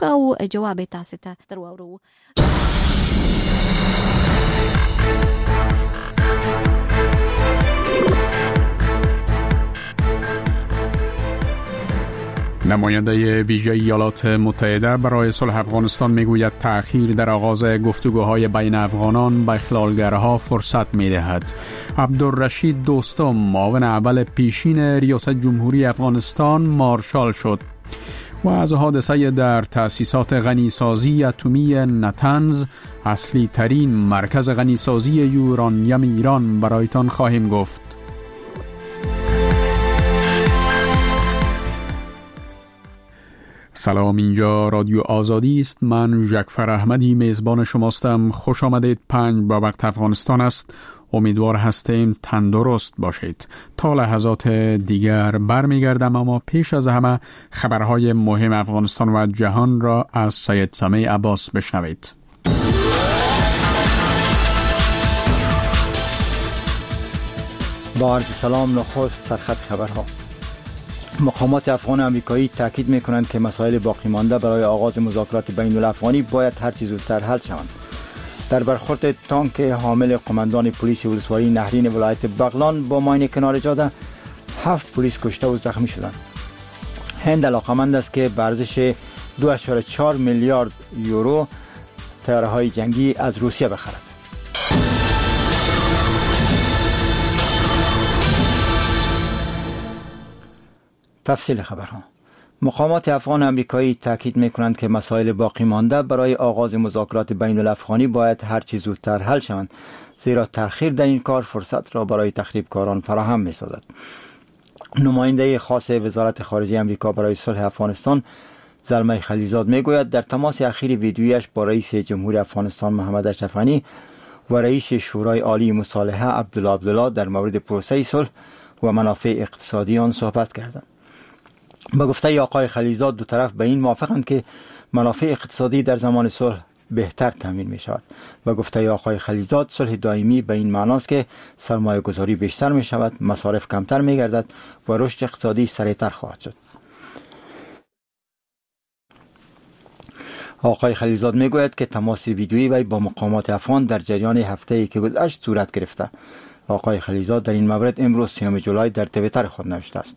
او جواب تاسو ته درورو. نماینده ویژه ایالات متحده برای صلح افغانستان میگوید تأخیر در آغاز گفتگوهای بین افغانان به اخلالگرها فرصت میدهد. عبدالرشید دوستم معاون اول پیشین ریاست جمهوری افغانستان مارشال شد. و از حادثه در تأسیسات غنیسازی اتمی نتنز، اصلی ترین مرکز غنیسازی یورانیم ایران، برایتان خواهیم گفت. سلام، اینجا رادیو آزادی است. من جعفر احمدی میزبان شماستم. خوش آمدید. 5 با وقت افغانستان است. امیدوار هستیم تندرست باشید. تا لحظات دیگر برمیگردم، اما پیش از همه خبرهای مهم افغانستان و جهان را از سید سمیع عباس بشنوید. با عرض سلام، نخست سرخط خبرها. مقامات افغان و امریکایی تاکید می‌کنند که مسائل باقی مانده برای آغاز مذاکرات بین الافغانی باید هر چه زودتر حل شوند. در برخورد تانک حامل قماندان پلیس ولسوالی نهرین ولایت بغلان با ماین کنار جاده 7 پلیس کشته و زخمی شدند. هند علاقمند است که به ارزش 2.4 میلیارد یورو طیاره‌های جنگی از روسیه بخرد. تفصیل خبرها. مقامات افغان و امریکایی تاکید می‌کنند که مسائل باقی مانده برای آغاز مذاکرات بین الافغانی باید هر چه زودتر حل شوند، زیرا تأخیر در این کار فرصت را برای تخریبکاران فراهم می‌سازد. نماینده خاص وزارت خارجه امریکا برای صلح افغانستان زلمه خلیلزاد میگوید در تماس اخیر ویدیویش با رئیس جمهور افغانستان محمد اشرف غنی و رئیس شورای عالی مصالحه عبدالله در مورد پروسه صلح و منافع اقتصادی آن صحبت کردند. با گفته آقای خلیلزاد دو طرف به این موافقند که منافع اقتصادی در زمان صلح بهتر تامین می شود. با گفته آقای خلیلزاد صلح دائمی به این معناست که سرمایه گذاری بیشتر می شود، مصارف کمتر می گردد و رشد اقتصادی سریعتر خواهد شد. آقای خلیلزاد می گوید که تماس ویدیویی وی با مقامات افغان در جریان هفته‌ای که گذشت صورت گرفته. آقای خلیلزاد در این مورد امروز 3 جولای در توییتر خود نوشته است: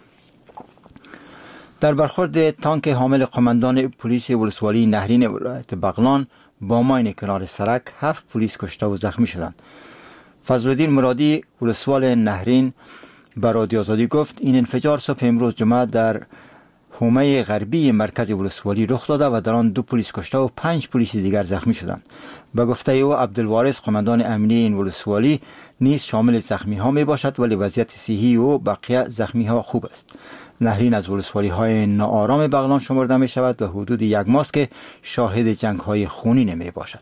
در برخورد تانک حامل قماندان پلیس ولسوالی نهرین ولایت بغلان با ماین کنار سرک 7 پلیس کشته و زخمی شدند. فضلالدین مرادی ولسوال نهرین به رادیو آزادی گفت این انفجار صبح امروز جمعه در حومه غربی مرکز ولسوالی رخ داده و در آن 2 پلیس کشته و 5 پلیس دیگر زخمی شدند. به گفته او عبدالوارث قماندان امنیه این ولسوالی نیز شامل زخمی ها می باشد، ولی وضعیت صحی او بقیه زخمی ها خوب است. نهرین از ولسوالی های ناآرام بغلان شمرده می شود و حدود 1 ماست که شاهد جنگ های خونین می باشد.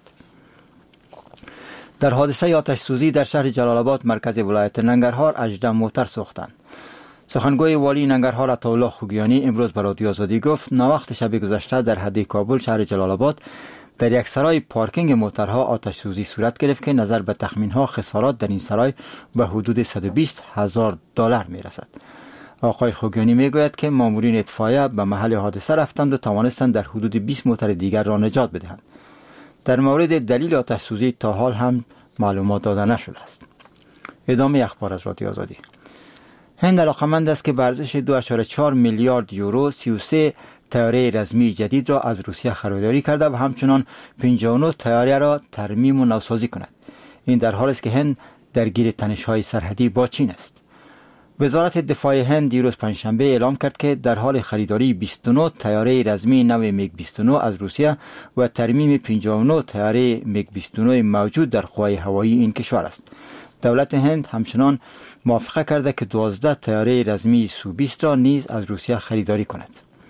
در حادثه آتش سوزی در شهر جلال آباد مرکز ولایت ننگرهار 18 موتر سوختند. سخنگوی والی ننگرهار عطاالله خوگیانی امروز به رادیو آزادی گفت ناوقت شب گذشته در حد کابل شهر جلال آباد در یک سرای پارکینگ موترها آتش سوزی صورت گرفت که نظر به تخمین‌ها خسارات در این سرای به حدود $120,000 می رسد. آقای خوگیانی می گوید که مامورین اطفائیه به محل حادثه رفتند و توانستند در حدود 20 موتر دیگر را نجات بدهند. در مورد دلیل آتش سوزی تا حال هم معلومات داده نشده است. ادامه اخبار از رادیو آزادی. هند علاقمند است که به ارزش 2.4 میلیارد یورو 33 طیاره رزمی جدید را از روسیه خریداری کرده و همچنان 59 طیاره را ترمیم و نوسازی کند. این در حالی است که هند درگیر تنش‌های سرحدی با چین است. وزارت دفاع هند دیروز پنجشنبه اعلام کرد که در حال خریداری 29 طیاره رزمی نو میگ 29 از روسیه و ترمیم 59 طیاره میگ 29 موجود در قوای هوایی این کشور است. دولت هند همچنان موافقه کرده که 12 طیاره رزمی سو-20 را نیز از روسیه خریداری کند.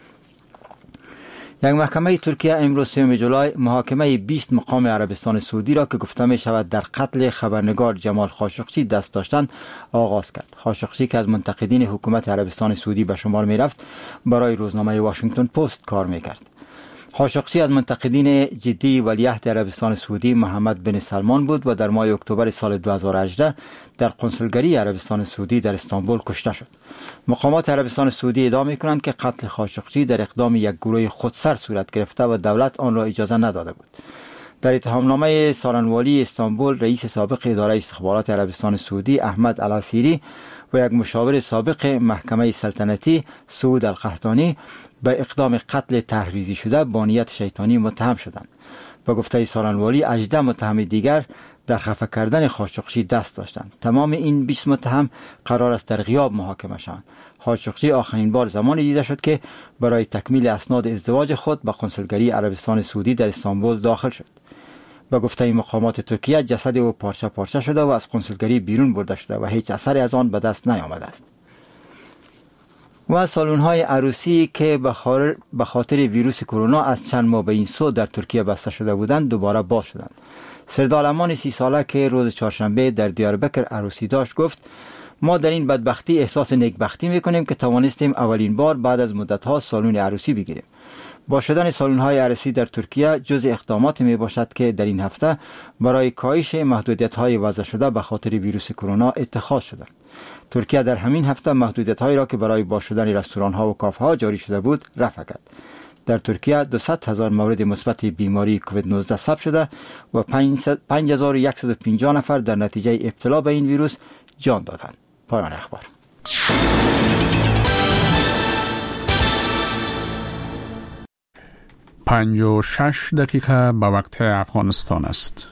یک محکمه ترکیه امروز 3 جولای محاکمه 20 مقام عربستان سعودی را که گفته می شود در قتل خبرنگار جمال خاشقچی دست داشتند آغاز کرد. خاشقچی که از منتقدین حکومت عربستان سعودی به شمار می رفت برای روزنامه واشنگتن پست کار می کرد. خاشقچی از منتقدین جدی ولیعهد عربستان سعودی محمد بن سلمان بود و در ماه اکتبر سال 2018 در قنصلگری عربستان سعودی در استانبول کشته شد. مقامات عربستان سعودی ادعا می‌کنند که قتل خاشقچی در اقدام یک گروه خودسر صورت گرفته و دولت آن را اجازه نداده بود. در اتهامنامه سالنوالی استانبول، رئیس سابق اداره استخبارات عربستان سعودی احمد العسیری و یک مشاور سابق محکمه سلطنتی سعود القحطانی به اقدام قتل تحریزی شده با نیت شیطانی متهم شدند. به گفته سالنوالی 18 متهم دیگر در خفه کردن خاشقچی دست داشتند. تمام این 20 متهم قرار است در غیاب محاکمه شوند. خاشقچی آخرین بار زمانی دیده شد که برای تکمیل اسناد ازدواج خود به قنصلگری عربستان سعودی در استانبول داخل شد. به گفته مقامات ترکیه جسد او پارچه پارچه شده و از قنصلگری بیرون برده شده و هیچ اثری از آن به دست نیامده است. و سالن‌های عروسی که به خاطر ویروس کرونا از چند ماه به این سو در ترکیه بسته شده بودند دوباره باز شدند. سردالمان 30 ساله که روز چهارشنبه در دیاربکر عروسی داشت گفت: ما در این بدبختی احساس نیکبختی میکنیم که توانستیم اولین بار بعد از مدت‌ها سالن عروسی بگیریم. با شدن سالن‌های عروسی در ترکیه جز اقدامات می باشد که در این هفته برای کاهش محدودیت‌های وضع شده به خاطر ویروس کرونا اتخاذ شده. ترکیه در همین هفته محدودیت‌هایی را که برای باز شدن رستوران‌ها و کافه‌ها جاری شده بود رفع کرد. در ترکیه 200,000 مورد مثبت بیماری کووید 19 ثبت شده و 5150 نفر در نتیجه ابتلا به این ویروس جان دادند. پایان اخبار. 56 دقیقه به وقت افغانستان است.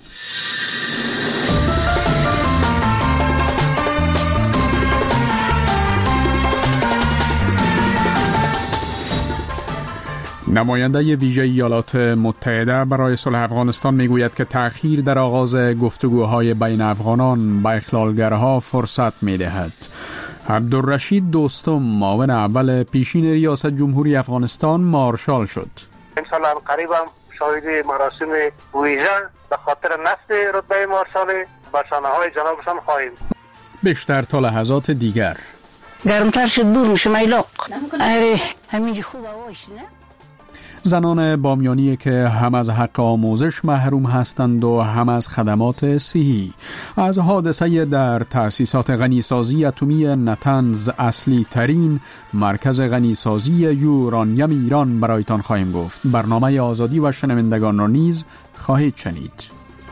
نماینده ویژه ایالات متحده برای صلح افغانستان میگوید که تأخیر در آغاز گفتگوهای بین افغانان به اخلالگرها فرصت میدهد. عبدالرشید دوستم معاون اول پیشین ریاست جمهوری افغانستان مارشال شد. انشاءالله قریب هم شاهد مراسم ویژه به خاطر نصب رتبه مارشال به شانه‌های جنابشان خواهیم. بیشتر تا لحظات دیگر. گرمتر شد دور میشه میلاق. آره همینجا خوب هواش نه؟ زنان بامیانی که هم از حق آموزش محروم هستند و هم از خدمات صحی. از حادثه در تأسیسات غنیسازی اتمی نتنز اصلی ترین مرکز غنیسازی یورانیم ایران برایتان خواهیم گفت. برنامه آزادی و شنوندگان را نیز خواهید شنید.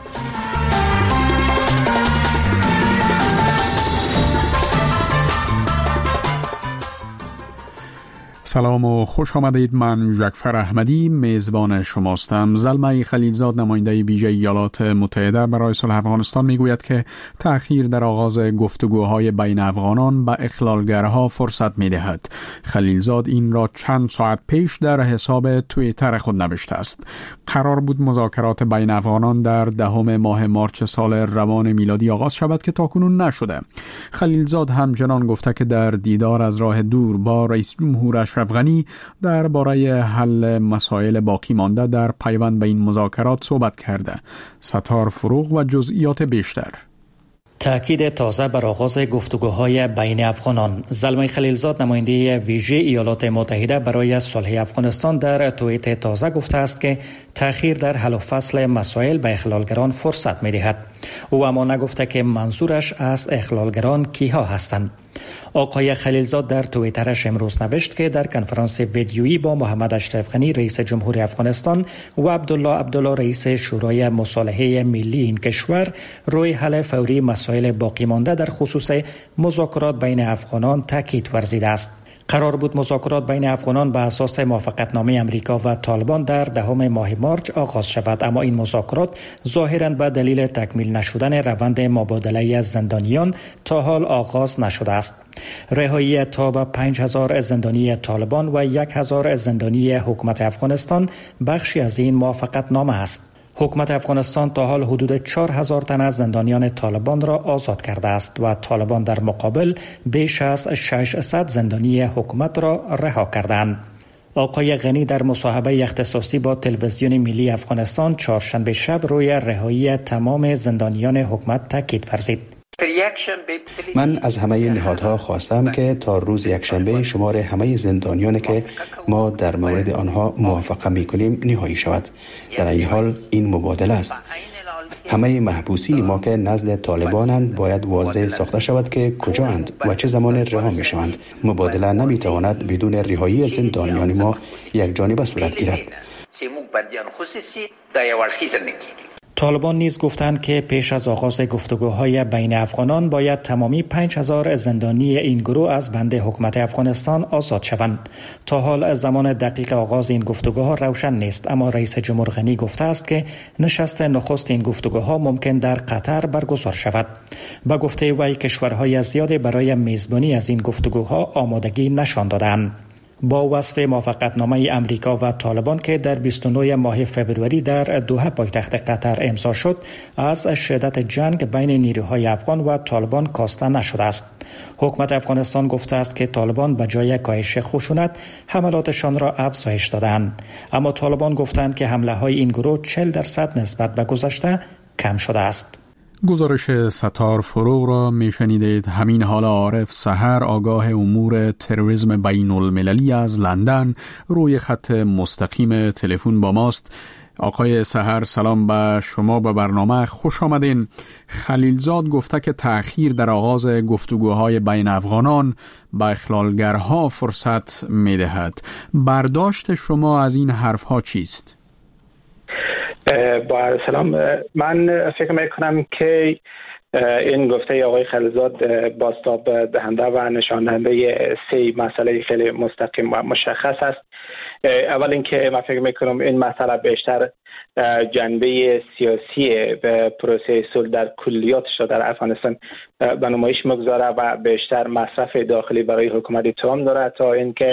سلام و خوش آمدید. من جعفر احمدی میزبان شماستم. زلمه خلیلزاد نماینده ویژه ایالات متحده برای صلح افغانستان میگوید که تأخیر در آغاز گفتگوهای بین افغانان به اخلالگرها فرصت میدهد. خلیلزاد این را چند ساعت پیش در حساب توییتر خود نوشته است. قرار بود مذاکرات بین افغانان در 10 ماه مارچ سال روان میلادی آغاز شود که تاکنون نشده. خلیلزاد همچنان گفته که در دیدار از راه دور با رئیس جمهور اشرف غنی درباره حل مسائل باقی مانده در پیوند به این مذاکرات صحبت کرده. ستار فروغ و جزئیات بیشتر. تأکید تازه بر آغاز گفتگوهای بین افغانان. زلمه خلیلزاد نماینده ویژه ایالات متحده برای صلح افغانستان در توییت تازه گفته است که تأخیر در حل و فصل مسائل به اخلالگران فرصت می‌دهد. او اما نگفته که منظورش از اخلالگران کیها هستند. آقای خلیلزاد در توییترش امروز نوشت که در کنفرانس ویدیویی با محمد اشرف غنی رئیس جمهوری افغانستان و عبدالله رئیس شورای مصالحه ملی این کشور روی حل فوری مسائل باقی مانده در خصوص مذاکرات بین افغانان تاکید ورزیده است. قرار بود مذاکرات بین افغانان به اساس موافقتنامه امریکا و طالبان در 10 ماه مارچ آغاز شود، اما این مذاکرات ظاهراً به دلیل تکمیل نشدن روند مبادله زندانیان تا حال آغاز نشده است. رهایی تا به 5000 زندانی طالبان و 1000 زندانی حکومت افغانستان بخشی از این موافقتنامه است. حکومت افغانستان تا حال حدود 4000 تن از زندانیان طالبان را آزاد کرده است و طالبان در مقابل بیش از 600 زندانی حکومت را رها کردند. آقای غنی در مصاحبه اختصاصی با تلویزیون ملی افغانستان چهارشنبه شب روی رهایی تمام زندانیان حکومت تاکید ورزید. من از همه نهادها خواستم که تا روز یکشنبه شمار همه زندانیانی که ما در مورد آنها موافقه می‌کنیم نهایی شود. در این حال این مبادله است. همه محبوسین ما که نزد طالبانند باید واضح ساخته شود که کجااند و چه زمان رها می‌شوند. مبادله نمی‌تواند بدون رهایی زندانیان ما یک جانبه صورت گیرد. طالبان نیز گفتند که پیش از آغاز گفتگوهای بین افغانان باید تمامی 5000 زندانی این گروه از بند حکومت افغانستان آزاد شوند. تا حال زمان دقیق آغاز این گفتگوها روشن نیست، اما رئیس جمهور غنی گفته است که نشست نخست این گفتگوها ممکن در قطر برگزار شود. با گفته وی کشورهای زیادی برای میزبانی از این گفتگوها آمادگی نشان دادند. با وصف موافقتنامه امریکا و طالبان که در 29 ماه فبروری در دوحه پایتخت قطر امضا شد، از شدت جنگ بین نیروهای افغان و طالبان کاسته نشده است. حکومت افغانستان گفته است که طالبان به جای کاهش خشونت حملاتشان را افزایش دادند، اما طالبان گفتند که حمله های این گروه 40% نسبت به گذشته کم شده است. گزارش ستار فروغ را میشنیدید. همین حال عارف سحر، آگاه امور تروریسم بین المللی از لندن، روی خط مستقیم تلفن با ماست. آقای سحر، سلام به شما، به برنامه خوش آمدین. خلیلزاد گفته که تأخیر در آغاز گفتگوهای بین افغانان به اخلالگرها فرصت میدهد. برداشت شما از این حرفها چیست؟ با سلام، من فکر میکنم که این گفته آقای خلیلزاد بازتاب دهنده و نشان دهنده سه مسئله خیلی مستقیم و مشخص است. اول اینکه من فکر میکنم این مسئله بیشتر جنبه سیاسی به پروسه صلح در کلیاتش در افغانستان به نمایش میگذاره و بیشتر مصرف داخلی برای حکومت ترامپ داره تا اینکه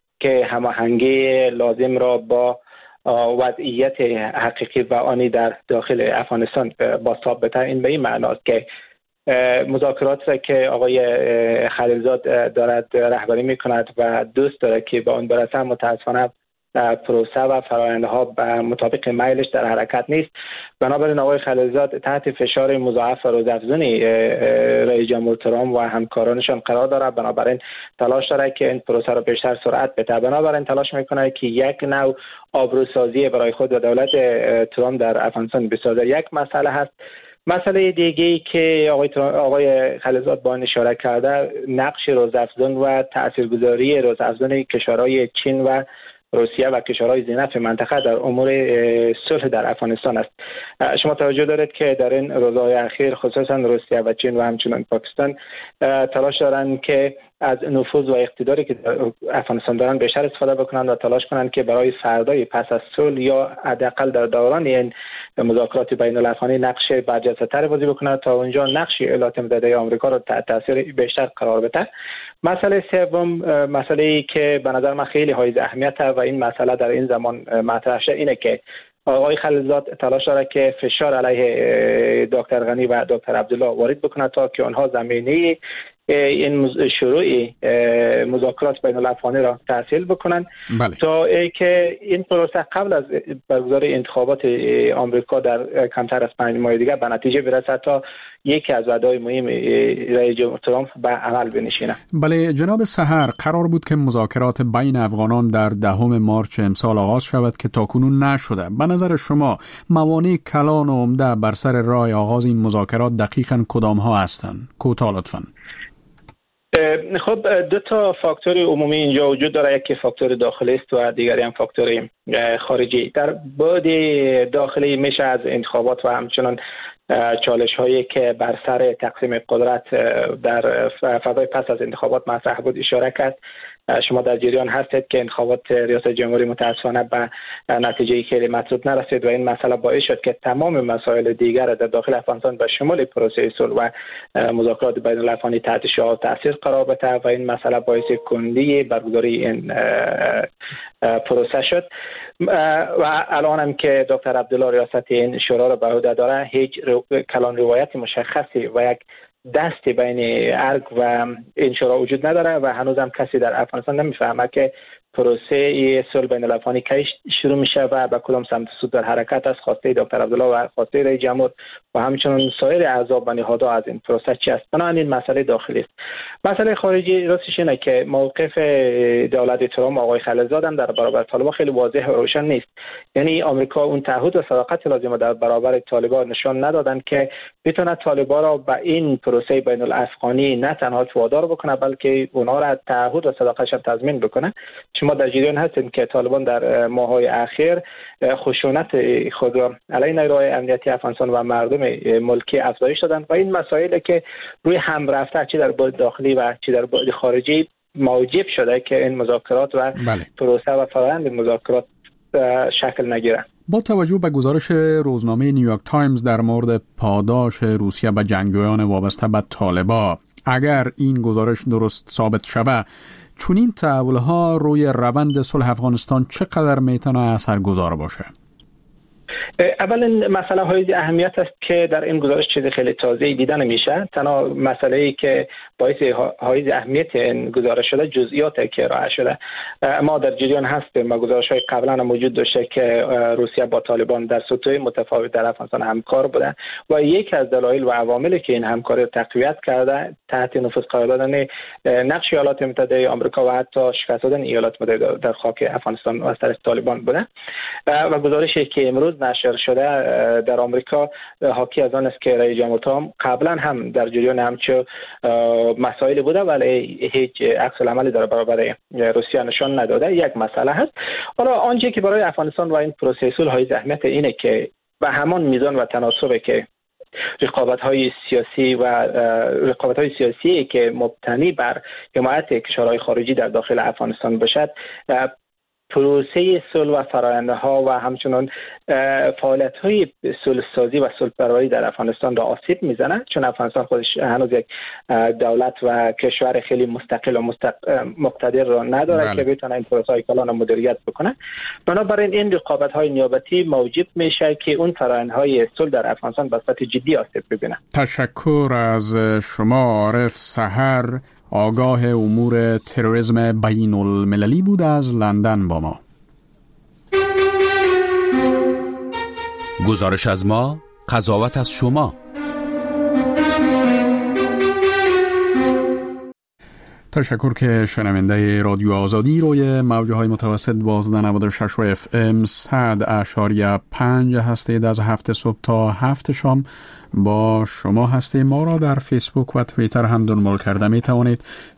هماهنگی لازم را با وضعیت حقیقی و آنی در داخل افغانستان بازتاب بده. این به این معناست که مذاکرات را که آقای خلیلزاد دارد رهبری میکند و دوست داره که به اون برسه، متاسفانه پروسه و فرآیندها به مطابق میلش در حرکت نیست. بنابراین آقای خلیلزاد تحت فشار مضاعف و روزافزونی رئیس جمهور ترامپ و همکارانشان قرار داره. بنابراین تلاش داره که این پروسه را بیشتر سرعت بده. بنابراین تلاش میکنه که یک نوع آبروسازی برای خود و دولت ترامپ در افغانستان بسازه. یک مسئله هست. مسئله دیگه‌ای که آقای خلیلزاد با اشاره کرده، نقش روزافزون و تاثیرگذاری روزافزون کشورهای چین و روسیه و کشورهای ذی‌نفع منطقه در امور صلح در افغانستان است. شما توجه دارید که در این روزهای اخیر خصوصا روسیه و چین و همچنین پاکستان تلاش دارند که از نفوذ و اقتداری که در افغانستان دارند بیشتر استفاده بکنند و تلاش کنند که برای فردای پس از صلح یا حداقل در دوران این مذاکرات بین الافغانی نقش برجسته‌تر بازی بکنند تا اونجا نقش ایالات متحده آمریکا را تحت تاثیر بیشتر قرار بده. مسئله سوم، مسئله‌ای که به نظر من خیلی حائز اهمیت است و این مسئله در این زمان مطرح شده، اینه که آقای خلیلزاد تلاش داره که فشار علیه دکتر غنی و دکتر عبدالله وارد بکنه تا که آنها زمینه این شروع مذاکرات بین الافغانی را تسهیل بکنند. بله. تا که این پروسه قبل از برگزاری انتخابات آمریکا در کمتر از 5 ماه دیگر به نتیجه برسد تا یکی از وعده‌های مهم رئیس جمهور ترامپ به عمل بنشیند. بله جناب سحر، قرار بود که مذاکرات بین افغانان در 10 مارچ امسال آغاز شود که تاکنون نشده. به نظر شما موانع کلان و عمده بر سر راه آغاز این مذاکرات دقیقاً کدام ها هستند؟ کوتاه لطفاً. خب دو تا فاکتور عمومی اینجا وجود داره، یکی فاکتور داخلی است و دیگری هم فاکتور خارجی. در بعد داخلی میشه از انتخابات و همچنان چالش هایی که بر سر تقسیم قدرت در فضای پس از انتخابات مطرح بود اشاره کرد. شما در جریان هستید که انتخابات ریاست جمهوری متاسفانه به نتیجه خیلی مطلوب نرسید و این مسئله باعث شد که تمام مسائل دیگر در داخل افغانستان به شمول پروسه صلح و مذاکرات بین الافغانی تحت شعاع تاثیر قرار بده و این مسئله باعث کندی برگزاری این پروسه شد. و الان هم که دکتر عبدالله ریاست این شورا را به عهده داره، هیچ کلان روایت مشخصی و یک دست بین ارگ و این شورا وجود نداره و هنوز هم کسی در افغانستان نمیفهمه که پروسه صلح بین الافغانی کی شروع میشه و به کدام سمت سو در حرکت است، خواسته دکتر عبدالله و خواسته رئیس جمهور و همچنین سایر اعضا و نهادها از این پروسه چی است. بنابراین مسئله داخلی است. مسئله خارجی راستش اینه که موقف دولت ترامپ آقای خلیلزاد هم در برابر طالبان خیلی واضح و روشن نیست. یعنی آمریکا اون تعهد و صداقت لازم در برابر طالبان نشان ندادن که بتونه طالبان را به این پروسه بین الافغانی نه تنها وادار بکنه بلکه اونها را تعهد و صداقتش تضمین بکنه. شما در جریان هستید که طالبان در ماه‌های اخیر خشونت خود را علیه نیروهای امنیتی افغانستان و مردم ملکی افزایش دادن و این مسائلی که روی هم رفته چه در بعد داخلی و چه در بعد خارجی موجب شده که این مذاکرات و پروسه و فرآیند مذاکرات شکل نگیرند. با توجه به گزارش روزنامه نیویورک تایمز در مورد پاداش روسیه به جنگجویان وابسته به طالبان، اگر این گزارش درست ثابت شود، چنین تحول‌ها روی روند صلح افغانستان چقدر میتونه اثرگذار باشه؟ اولا مسئله های اهمیت است که در این گزارش چیز خیلی تازه‌ای دیده نمیشه. تنها مسئله‌ای که باعث های اهمیت این گزارش شده جزئیاتی که ارائه شده. ما در جریان هستیم و گزارش‌های قبلا هم موجود داشته که روسیه با طالبان در سطوح متفاوت در افغانستان همکار بوده و یکی از دلایل و عواملی که این همکاری رو تقویت کرده تحت نفوذ قرار دادن نقش ایالات متحده آمریکا و حتی شکست دادن ایالات متحده در خاک افغانستان از طرف طالبان بوده. و گزارشی که امروز نشر شده در آمریکا حاکی از آن است که رئیس جمهور ترامپ قبلا هم در جریان همچو مسائل بوده ولی هیچ عکس العملی در برابر روسیه نشان نداده. یک مسئله هست. حالا آنچه که برای افغانستان و این پروسه صلح های اهمیت اینه که به همان میزان و تناسبی که رقابت‌های سیاسی که مبتنی بر حمایت کشورهای خارجی در داخل افغانستان باشد، پروسه صلح و فرآیندها و همچنین فعالیت‌های صلح‌سازی و صلح‌پروری در افغانستان را آسیب میزنه، چون افغانستان خودش هنوز یک دولت و کشور خیلی مستقل و مقتدر را نداره که بتونه این پروسه‌های کلان مدیریت بکنه. بنابراین این رقابت‌های نیابتی موجب میشه که اون فرآیندهای صلح در افغانستان به صورت جدی آسیب ببینه. تشکر از شما عارف سحر، آگاه امور تروریسم بین المللی بود از لندن با ما. گزارش از ما، قضاوت از شما. تشکر که شنونده رادیو آزادی روی موجه های متوسط 1296 و FM 100.5 هستید. از 7 صبح تا 7 شام با شما هستیم. ما را در فیسبوک و توییتر هم دنبال کرده می توانید.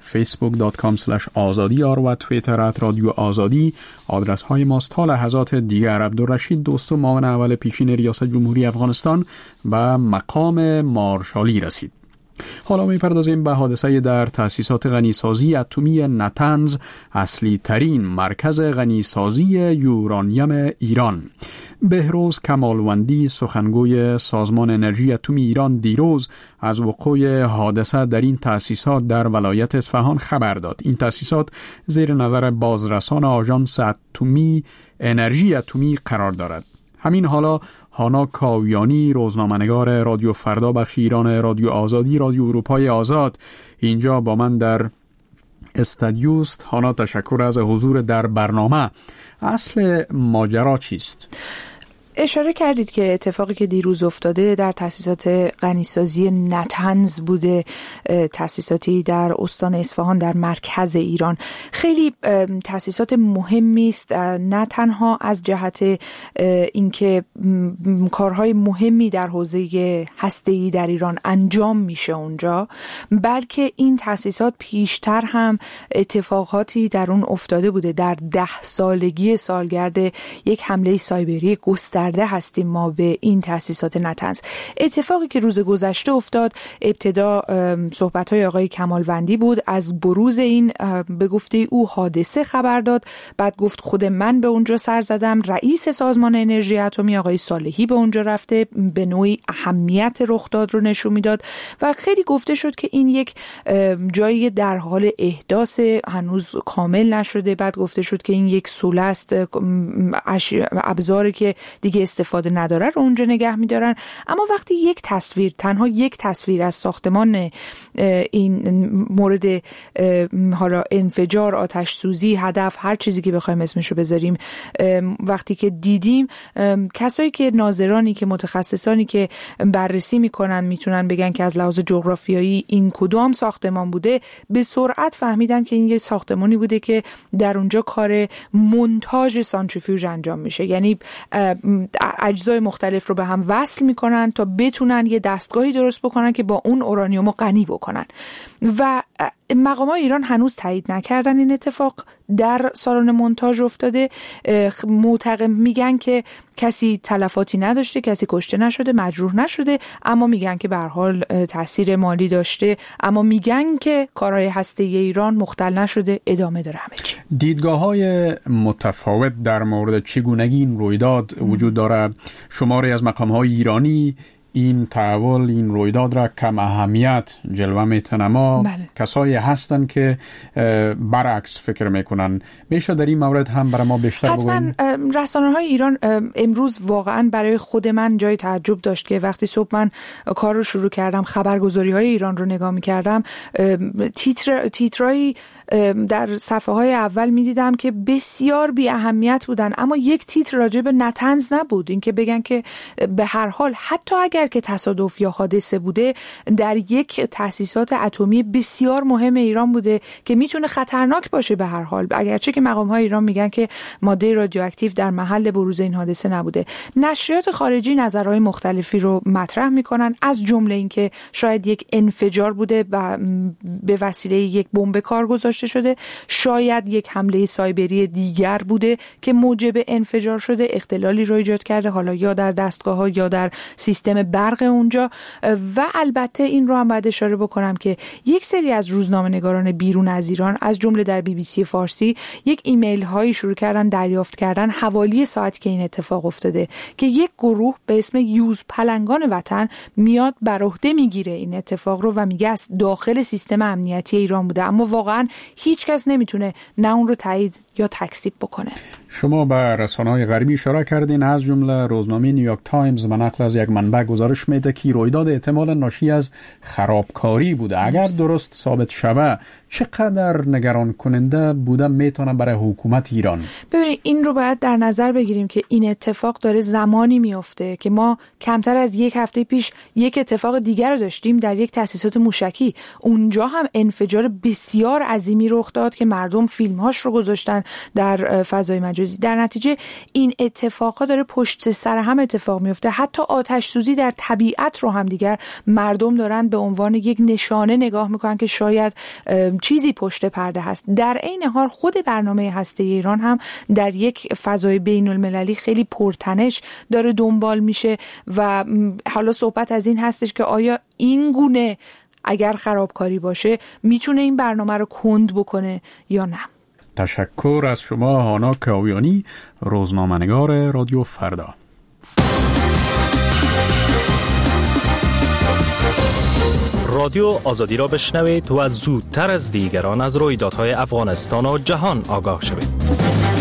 facebook.com/azadiyar و توییتر @رادیو آزادی آدرس های ماست. تا لحظات دیگر عبدالرشید دوستو معاون اول پیشین ریاست جمهوری افغانستان و مقام مارشالی رسید. حالا می‌پردازیم به حادثه در تأسیسات غنیسازی اتمی نتنز، اصلی ترین مرکز غنیسازی یورانیم ایران. بهروز کمالوندی، سخنگوی سازمان انرژی اتمی ایران، دیروز از وقوع حادثه در این تأسیسات در ولایت اصفهان خبر داد. این تأسیسات زیر نظر بازرسان آژانس اتمی انرژی اتمی قرار دارد. همین حالا هانا کاویانی، روزنامه‌نگار رادیو فردا بخش ایران رادیو آزادی، رادیو اروپای آزاد، اینجا با من در استودیوست. هانا، تشکر از حضور در برنامه. اصل ماجرا چیست؟ اشاره کردید که اتفاقی که دیروز افتاده در تأسیسات غنیسازی نتنز بوده، تأسیساتی در استان اصفهان در مرکز ایران. خیلی تأسیسات مهمی است، نه تنها از جهت اینکه کارهای مهمی در حوزه هسته‌ای در ایران انجام میشه اونجا، بلکه این تأسیسات پیشتر هم اتفاقاتی در اون افتاده بوده. در 10 سالگی سالگرد یک حمله سایبری گسترده هستیم ما به این تأسیسات نتنز. اتفاقی که روز گذشته افتاد، ابتدا صحبت‌های آقای کمالوندی بود، از بروز این به گفته او حادثه خبر داد، بعد گفت خود من به اونجا سر زدم، رئیس سازمان انرژی اتمی آقای صالحی به اونجا رفته، به نوعی اهمیت رخداد رو نشون میداد و خیلی گفته شد که این یک جایی در حال احداث، هنوز کامل نشده. بعد گفته شد که این یک سوله است، ابزاری که دیگه دیگه استفاده نداره رو اونجا نگه می‌دارن. اما وقتی یک تصویر، تنها یک تصویر از ساختمان این مورد حالا انفجار، آتش سوزی، هدف، هر چیزی که بخوایم اسمشو بذاریم، وقتی که دیدیم، کسایی که ناظرانی که متخصصانی که بررسی میکنن میتونن بگن که از لحاظ جغرافیایی این کدام ساختمان بوده، به سرعت فهمیدن که این یه ساختمانی بوده که در اونجا کار مونتاژ سانتریفیوژ انجام میشه. یعنی اجزای مختلف رو به هم وصل میکنن تا بتونن یه دستگاهی درست بکنن که با اون اورانیوم رو غنی بکنن. و مقامات ایران هنوز تایید نکردن این اتفاق در سالن مونتاژ افتاده. معتقد میگن که کسی تلفاتی نداشته، کسی کشته نشده، مجروح نشده، اما میگن که به هر حال تاثیر مالی داشته، اما میگن که کارهای هسته‌ای ایران مختل نشده، ادامه داره همه چی. دیدگاه‌های متفاوت در مورد چگونگی این رویداد وجود داره. شماری از مقام‌های ایرانی این تحول، این رویداد را کم اهمیت جلوه میتن، اما کسایی هستن که برعکس فکر میکنن. میشه در این مورد هم برای ما بیشتر بگوین؟ حتما. رسانه‌های ایران امروز واقعا برای خود من جای تعجب داشت که وقتی صبح من کار رو شروع کردم، خبرگزاری‌های ایران رو نگاه می‌کردم، تیترایی در صفحه‌های اول می‌دیدم که بسیار بی اهمیت بودن، اما یک تیتر راجع به نتنز نبود. این که بگن که به هر حال حتی اگر که تصادف یا حادثه بوده، در یک تأسیسات اتمی بسیار مهم ایران بوده که میتونه خطرناک باشه به هر حال، اگرچه که مقام‌های ایران میگن که ماده رادیواکتیو در محل بروز این حادثه نبوده. نشریات خارجی نظرهای مختلفی رو مطرح میکنن، از جمله این که شاید یک انفجار بوده و به وسیله یک بمب کار گذاشته شده، شاید یک حمله سایبری دیگر بوده که موجب انفجار شده، اختلالی رو ایجاد کرده، حالا یا در دستگاه‌ها یا در سیستم برق اونجا. و البته این رو هم باید اشاره بکنم که یک سری از روزنامه‌نگاران بیرون از ایران، از جمله در BBC فارسی، یک ایمیل هایی شروع کردن دریافت کردن حوالی ساعت که این اتفاق افتاده که یک گروه به اسم یوز پلنگان وطن میاد بر عهده میگیره این اتفاق رو و میگه از داخل سیستم امنیتی ایران بوده، اما واقعا هیچ کس نمیتونه نه اون رو تایید یا تکذیب بکنه. شما به رسانه‌های غربی اشاره کردین، از جمله روزنامه نیویورک تایمز به نقل از یک منبع گزارش میده که رویداد احتمالاً ناشی از خرابکاری بوده. اگر درست ثابت شود چقدر نگران کننده بوده میتونه برای حکومت ایران؟ ببینید این رو باید در نظر بگیریم که این اتفاق داره زمانی میفته که ما کمتر از یک هفته پیش یک اتفاق دیگر رو داشتیم در یک تأسیسات موشکی. اونجا هم انفجار بسیار عظیمی رخ داد که مردم فیلم‌هاش رو گذاشتن در فضای مجازی. در نتیجه این اتفاقا داره پشت سر هم اتفاق میفته. حتی آتش سوزی در طبیعت رو هم دیگر مردم دارن به عنوان یک نشانه نگاه میکنن که شاید چیزی پشت پرده هست. در عین حال خود برنامه هسته‌ای ایران هم در یک فضای بین المللی خیلی پرتنش داره دنبال میشه و حالا صحبت از این هستش که آیا این گونه اگر خرابکاری باشه میتونه این برنامه رو کند بکنه یا نه. تشکر از شما هانا کاویانی، روزنامه‌نگار رادیو فردا. رادیو آزادی را بشنوید و زودتر از دیگران از رویدادهای افغانستان و جهان آگاه شوید.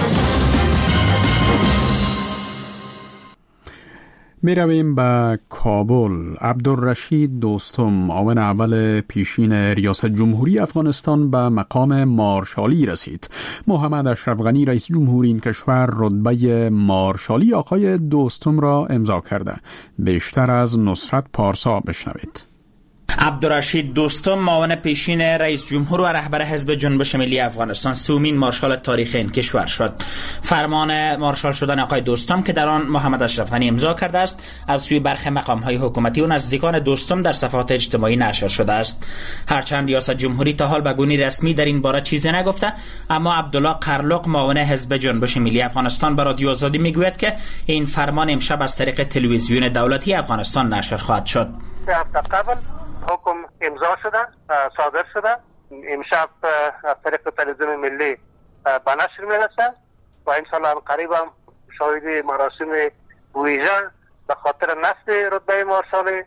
می رویم به کابل. عبدالرشید دوستم، معاون اول پیشین ریاست جمهوری افغانستان، به مقام مارشالی رسید. محمد اشرف غنی رئیس جمهوری این کشور رتبه مارشالی آقای دوستم را امضا کرده. بیشتر از نصرت پارسا بشنوید. عبدالرشید دوستم، معاون پیشین رئیس جمهور و رهبر حزب جنبش ملی افغانستان، سومین مارشال تاریخ این کشور شد. فرمان مارشال شدن آقای دوستم که در آن محمد اشرف غنی امضا کرده است، از سوی برخی مقام‌های حکومتی و نزدیکان دوستم در صفحات اجتماعی نشر شده است. هرچند ریاست جمهوری تا حال به گونه رسمی در این باره چیزی نگفته، اما عبدالله قرلق، معاون حزب جنبش ملی افغانستان، به رادیو آزادی میگوید که این فرمان امشب از طریق تلویزیون دولتی افغانستان نشر خواهد شد. حکم امضا شده، صادر شده، امشب از طریق تلویزیون ملی به نشر میرسه و انشاءالله قریب هم شاهد مراسم ویژه به خاطر نصب رتبه مارشال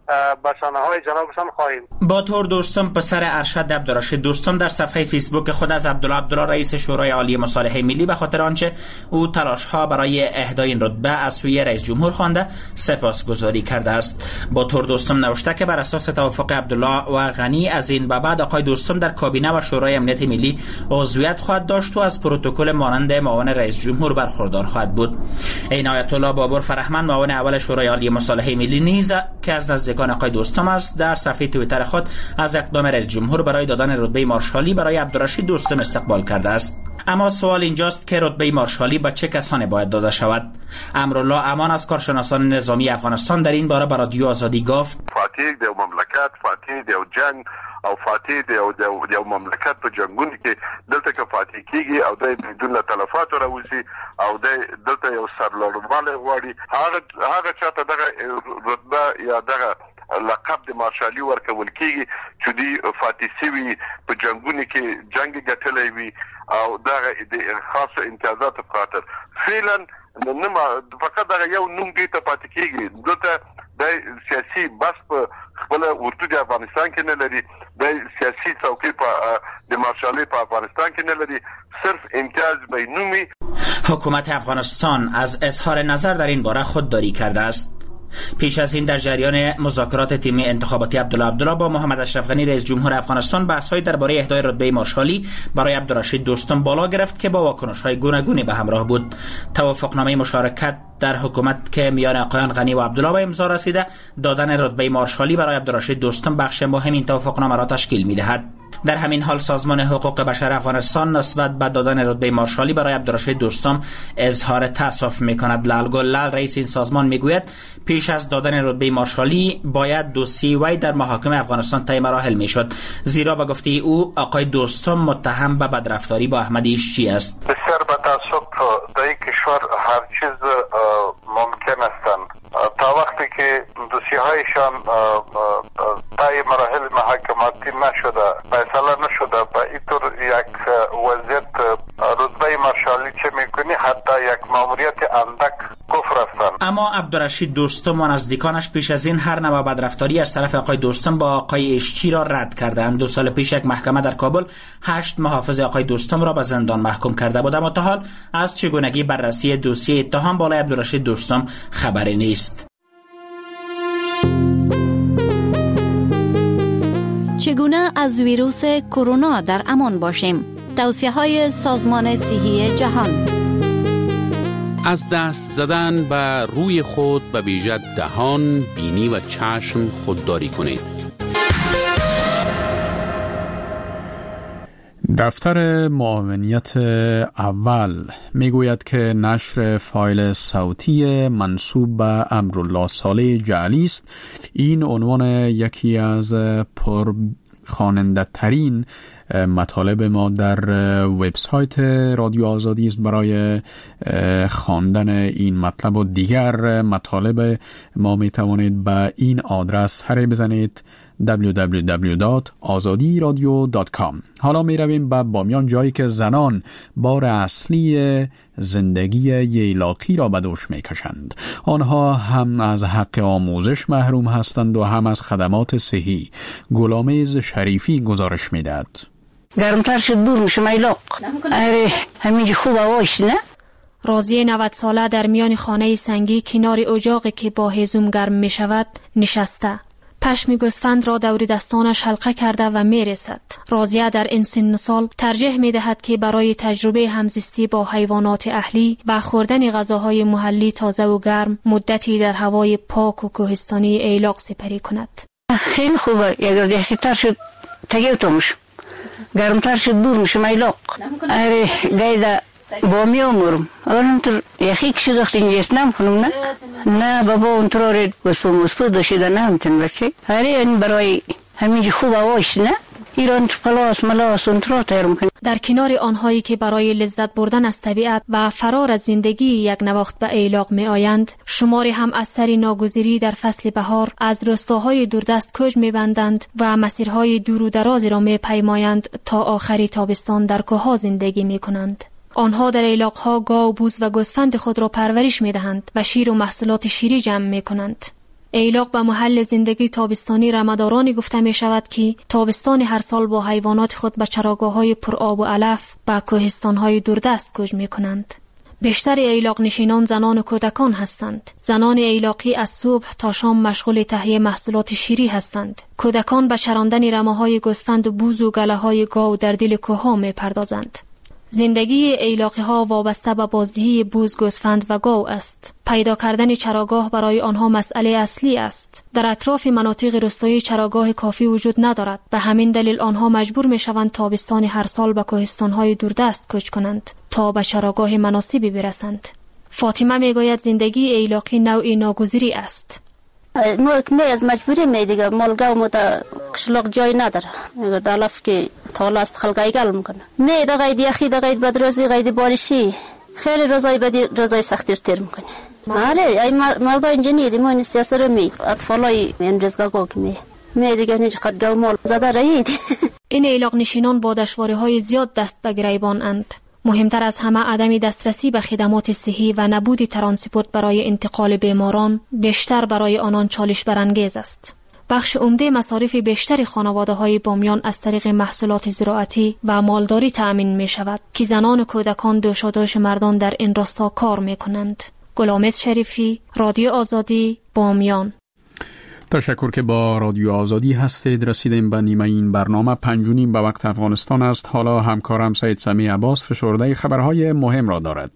به شانه‌های جنابشان خواهیم. با طور دوستم پسر ارشد عبدالرشید دوستم در صفحه فیسبوک خود از عبدالله رئیس شورای عالی مصالحه ملی به خاطر آنچه او تلاش‌ها برای اهدای این رتبه از سوی رئیس جمهور خوانده سپاسگزاری کرده است. با طور دوستم نوشته که بر اساس توافق عبدالله و غنی از این به بعد آقای دوستم در کابینه و شورای امنیت ملی عضویت خواهد داشت و از پروتکل مانند معاون رئیس جمهور برخوردار خواهد بود. این آیت الله بابر فرهمند معاون اول شورای عالی مصالحه ملی نیز که از نزدیکان آقای دوستم است در صفحه توییتر خود از اقدام رئیس جمهور برای دادن رتبه مارشالی برای عبدالرشید دوستم استقبال کرده است. اما سوال اینجاست که رتبه مارشالی به چه کسانی باید داده شود؟ امرالله امان از کارشناسان نظامی افغانستان در این باره به رادیو آزادی گفت: فاتح د مملکت، فاتح د جنگ او فاتح د مملکت په جنگونو کې دلته کې فاتح کیږي او د بدون تلفات راوځي او د دلته یو سرلوړواله غواړي هغه چاته دغه رتبه یا دغه لقب د مارشالي ورکول کیږي چې دی فاتح سوي په جنگونو کې جنگ ګټلې وي او دغه د خاص امتیازات په خاطر فعلا نه فقط دغه یو نوم دی ته پاتې کیږي دلته د سیاسي بس په خپل ورته د افغانستان کې نه لري د سیاسي څوکۍ په د مارشالي په افغانستان کې نه لري صرف امتیاز به نومي. حکومت افغانستان از اظهار نظر در این باره خودداری کرده است. پیش از این در جریان مذاکرات تیمی انتخاباتی عبدالله با محمد اشرف غنی رئیس جمهور افغانستان بحث‌های درباره اهدای رتبه مارشالی برای عبدالرشید دوستم بالا گرفت که با واکنش‌های گوناگونی به همراه بود. توافقنامه مشارکت در حکومت که میان آقایان غنی و عبدالله به امضا رسیده دادن رتبه مارشالی برای عبدالرشید دوستم بخش مهم این توافقنامه را تشکیل می‌دهد. در همین حال سازمان حقوق بشر افغانستان نسبت به دادن رتبه مارشالی برای عبدالرشید دوستم اظهار تأسف می‌کند. لال رئیس این سازمان میگوید پیش از دادن رتبه مارشالی باید دوسیه وی در محاکم افغانستان طی مراحل میشد، زیرا به گفته او آقای دوستم متهم به بدرفتاری با احمد ایشچی است. بسیار با تأسف در این کشور هر چیز ممکن است تا وقتی که دوسیه هایشان طی مراحل محاکماتی نشده، فیصله نشده، به این طور یک وضعیت رتبه مارشالی چه میکنی حتی یک ماموریت اندک کفر هستند. اما عبدالرشید دوستم و نزدیکانش پیش از این هر نوع بدرفتاری از طرف آقای دوستم با آقای ایشچی را رد کردند. 2 سال پیش یک محکمه در کابل 8 محافظ آقای دوستم را به زندان محکوم کرده بود، اما تا حال از چگونگی بررسی دوسیه اتهام بالای عبدالرشید دوستم خبری نیست. چگونه از ویروس کرونا در امان باشیم؟ توصیه‌های سازمان صحی جهان. از دست زدن به روی خود به ویژه دهان، بینی و چشم خودداری کنید. دفتر معاونیت اول میگوید که نشر فایل صوتی منسوب به امرالله صالح جعلی است. این عنوان یکی از پرخواننده ترین مطالب ما در وبسایت رادیو آزادی است. برای خواندن این مطلب و دیگر مطالب ما می توانید به این آدرس سر بزنید www.azadiradio.com. حالا می رویم به بامیان، جایی که زنان بار اصلی زندگی ییلاقی را به دوش می کشند. آنها هم از حق آموزش محروم هستند و هم از خدمات صحی. گلامیز شریفی گزارش می دهد. گرمتر شد دور میشه میلاق. اره همینجا خوب هواش نه؟ راضیه 90 ساله در میان خانه سنگی کنار اجاقی که با هیزم گرم می شود نشسته. پشم گوسفند را دور دستانش حلقه کرده و می رسد. راضیه در این سن سال ترجیح می دهد که برای تجربه همزیستی با حیوانات اهلی و خوردن غذاهای محلی تازه و گرم مدتی در هوای پاک و کوهستانی ایلاق سپری کند. خیلی خوبه. اگر دقیق‌تر شد تگیوتو میشم. گرمتر شد دور میشم ایلاق. اره گایده با می امورم اونطور یخی کشی زخصی نیست نمیکنم نه بابا اونطور آرید گسپو داشته نه همتن بچه هره این برای همینجا خوب هواش نه ایران پلاس ملاس اونطور تیرم کنم. در کنار آنهایی که برای لذت بردن از طبیعت و فرار از زندگی یک نواخت به ایلاق می آیند، شماری هم از سر ناگزیری در فصل بهار از روستاهای دوردست کوچ می بندند و مسیرهای دور و درازی را می پیمایند تا آخری تابستان در کوهها زندگی می کنند. آنها در ایلاق‌ها گاو، بوز و گوسفند خود را پرورش می‌دهند و شیر و محصولات شیری جمع می‌کنند. ایلاق به محل زندگی تابستانی رمدارانی گفته می شود که تابستان هر سال با حیوانات خود به چراگاه‌های پر آب و علف به کوهستان‌های دوردست کوچ می‌کنند. بیشتر ایلاق نشینان زنان و کودکان هستند. زنان ایلاقی از صبح تا شام مشغول تهیه محصولات شیری هستند. کودکان به چراندن رمه‌های گوسفند و بوز و گله‌های گاو در دل کوه‌ها می‌پردازند. زندگی ایلاقی ها وابسته به بازدهی بوز، گوسفند و گاو است. پیدا کردن چراگاه برای آنها مسئله اصلی است. در اطراف مناطق روستایی چراگاه کافی وجود ندارد. به همین دلیل آنها مجبور می شوند تابستان هر سال به کوهستان‌های دوردست کوچ کنند تا به چراگاه مناسبی برسند. فاطمه می گوید زندگی ایلاقی نوعی ناگزیری است. ما از مجبوری می دیگه مالگا و قشلاق جای نداره. دالف که تالا است خلقای گل میکنه. می دا قید یخی دا قید بدروزی قید بارشی خیلی روزای بدی روزای سختیر تیر میکنه. آره ای مردا اینجا نیدیم این سیاست رو می اطفالای این رزگاه که می دیگه نیچ قد گل مال زده رایید. این ایلاق نشینان با دشواری‌های زیاد دست به گریبان اند. مهمتر از همه عدم دسترسی به خدمات صحی و نبود ترانسپورت برای انتقال بیماران بیشتر برای آنان چالش برانگیز است. بخش عمده مصارف بیشتر خانواده‌های بامیان از طریق محصولات زراعتی و مالداری تأمین می شود که زنان و کودکان دوشادوش مردان در این راستا کار می کنند. گلامز شریفی، رادیو آزادی، بامیان. تشکر که با رادیو آزادی هستید. رسیدیم به نیمه این برنامه. 5:30 به وقت افغانستان است. حالا همکارم سید سمی عباس فشرده خبرهای مهم را دارد.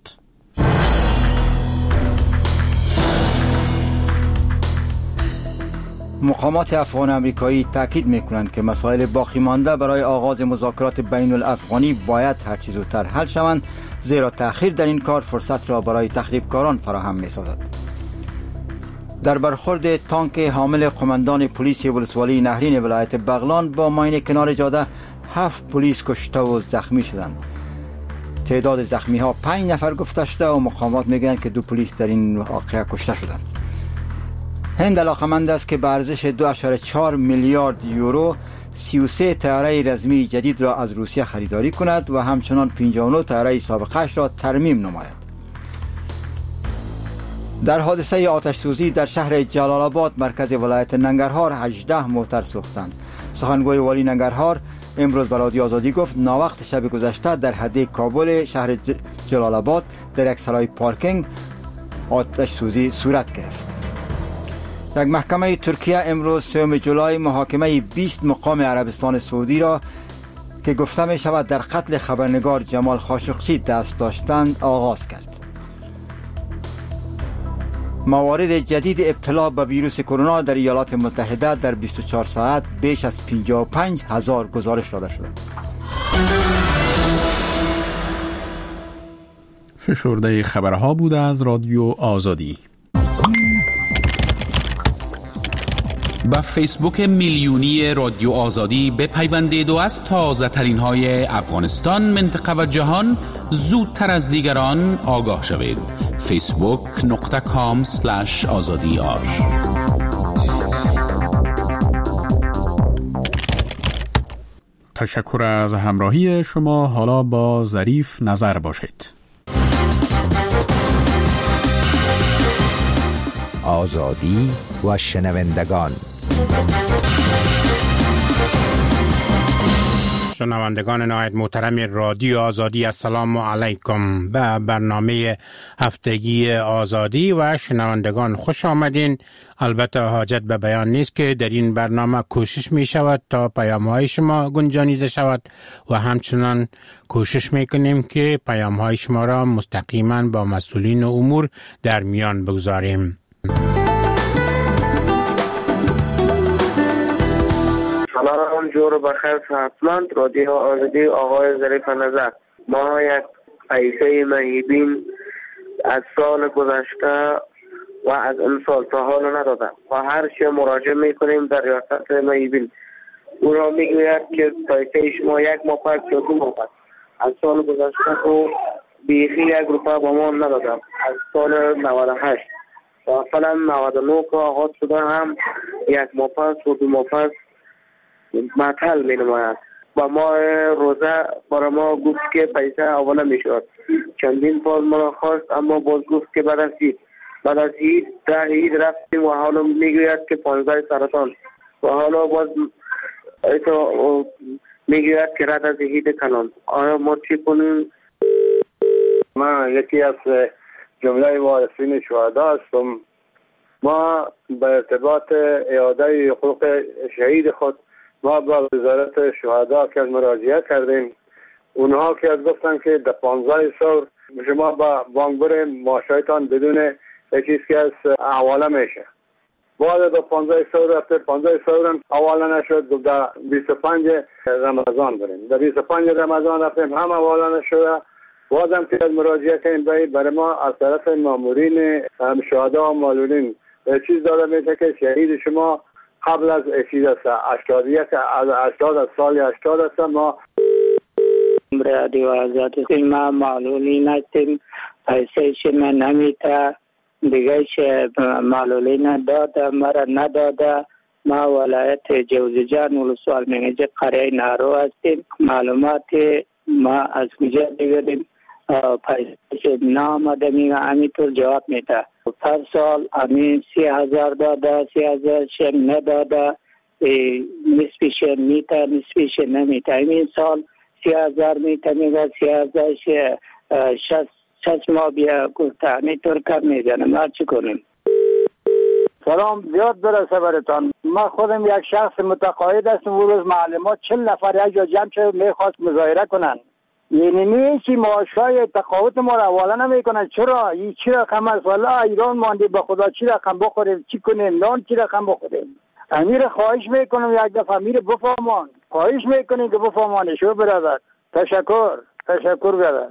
مقامات افغان امریکایی تاکید می‌کنند که مسائل باقی مانده برای آغاز مذاکرات بین الافغانی باید هر چه زودتر حل شوند، زیرا تأخیر در این کار فرصت را برای تخریبکاران فراهم می‌سازد. در برخورد تانک حامل قماندان پلیس ولسوالی نهرین ولایت بغلان با ماین کنار جاده 7 پلیس کشته و زخمی شدند. تعداد زخمی ها 5 نفر گفته شده و مقامات میگویند که 2 پلیس در این واقعه کشته شدند. هند علاقمند است که به ارزش 2.4 میلیارد یورو 33 طیاره رزمی جدید را از روسیه خریداری کند و همچنان 59 طیاره سابقه‌اش را ترمیم نماید. در حادثه آتش سوزی در شهر جلال آباد مرکز ولایت ننگرهار 18 موتر سوختند. سخنگوی والی ننگرهار امروز به رادیو آزادی گفت ناوقت شب گذشته در حد کابل شهر جلال آباد در یک سرای پارکینگ آتش سوزی صورت گرفت. یک محکمه ترکیه امروز 3 جولای محاکمه 20 مقام عربستان سعودی را که گفته می شود در قتل خبرنگار جمال خاشقچی دست داشتند آغاز کرد. موارد جدید ابتلا به ویروس کرونا در ایالات متحده در 24 ساعت بیش از 55,000 گزارش داده شده. فشرده خبرها بوده از رادیو آزادی. با فیسبوک میلیونی رادیو آزادی بپیوندید و از تازه ترین های افغانستان، منطقه و جهان زودتر از دیگران آگاه شوید. facebook.com/azadi. تشکر از همراهی شما. حالا با ظریف نظر باشید. آزادی و شنوندگان. شنوندگان نهایت محترم رادیو آزادی، السلام علیکم. به برنامه هفتگی آزادی و شنوندگان خوش آمدین. البته حاجت به بیان نیست که در این برنامه کوشش می شود تا پیام‌های شما گنجانیده شود و همچنان کوشش می کنیم که پیام‌های شما را مستقیما با مسئولین امور در میان بگذاریم. سلام جور بخیر صحتمند. رادیو آزادی، آقای ظریف نظر. ما یک پیسه مهیبین از سال گذشته و از این سال تا حال ندادم و هر چه مراجعه میکنیم در ریاست مهیبین او را میگوید که پیسه شما 1 ماه پس یا 2 ماه پس. از سال گذشته تو بیخی 1 روپیه با ما ندادم. از سال 98 و فعلا 99 که آغاز شده هم 1 ماه پس و 2 ماه پس معطل می نماید. با ما روزه برای ما گفت که پیسه اولا می شود. چندین بار ما خواست اما باز گفت که بعد از بعد از عید رفتیم و حالا میگوید که 15 سرطان و حالا باز میگوید که رد از عید کلان. آیا ما چی کنیم؟ من یکی از جمله وارثین شهدا هستم. ما به ارتباط اعاده حقوق شهید خود ما با وزارت شهدا که مراجعه کردیم. اونها که گفتن که در 15 سال شما با بانک بریم معاشایتان بدون چیزی که از حواله میشه. بعد در 15 سال رفته 15 سال هم حواله نشد. در 25 رمضان بریم. در 25 رمضان رفتیم هم حواله نشد. بازم که مراجعه کردیم برای ما از طرف مامورین شهدا و معلولین چیز داده میشه که شهید شما قبل از چیز است 80 از سال 80 است. ما رادیو آزادی ما معلولین هستیم. پیسه شما نمیته دیگه معلولین داده مرا نداده. ما ولایت جوزجان ولسوال منیجه قریه نارو هستیم. معلومات ما از کجا بگیریم؟ پیسه نامده میگه همینطور جواب میده. هر سال همین 30,000 داده 30,000 نداده. نصفش میته نصفش نمیته. این سال 30,000 میته میگه 30,000 شش ماه بیا گفته همینطور کم میزنه. ما چی کنیم؟ سلام زیاد برسه برتان. ما خودم یک شخص متقاعد هستم. اون روز معلمات 40 نفر یک جا جمع شد میخواست مظاهره کنن. یعنی نیستی معاشای تقاعد ما را حواله نمیکنن. چرا؟ این چی رقم است؟ والا ایران مانده به خدا چی رقم بخوریم چی کنیم؟ نان چی رقم بخوریم؟ امیر خواهش میکنم یک دفعه امیر بفهمان. خواهش میکنیم که بفهمانه. شو برادر. تشکر برادر.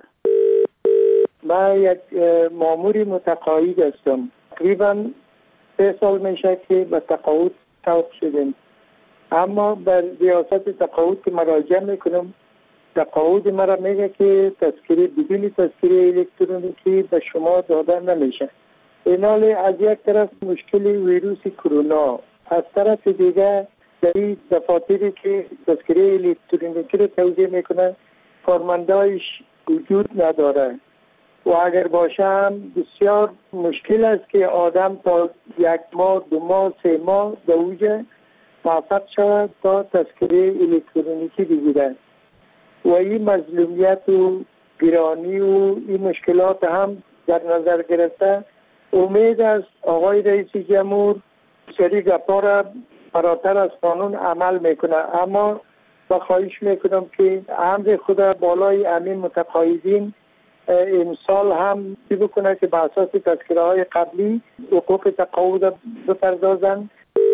من یک ماموری متقاعد هستم. تقریبا 3 سال میشه که به تقاعد توقف شدیم. اما بر ریاست تقاعد که مراجعه میکنم تقاعد مرا میگه که تذکره بدون تذکره الکترونیکی به شما داده نمیشه. اینال از یک طرف مشکل ویروس کرونا، از طرف دیگه در این دفاتری که تذکره الکترونیکی رو توزیع میکنه کارمندایش وجود نداره و اگر باشه هم بسیار مشکل است که آدم تا 1 ماه 2 ماه 3 ماه در اوجه موفق شود تا تذکره الکترونیکی بگیره و این مظلومیت و گرانی و این مشکلات هم در نظر گرفته امید است آقای رئیس جمهور سری گپا را فراتر از قانون عمل میکنه. اما با خواهش میکنم که امر خود بالای امین متقاعدین امسال هم بکنه که به اساس تذکره های قبلی حقوق تقاعد بپردازند.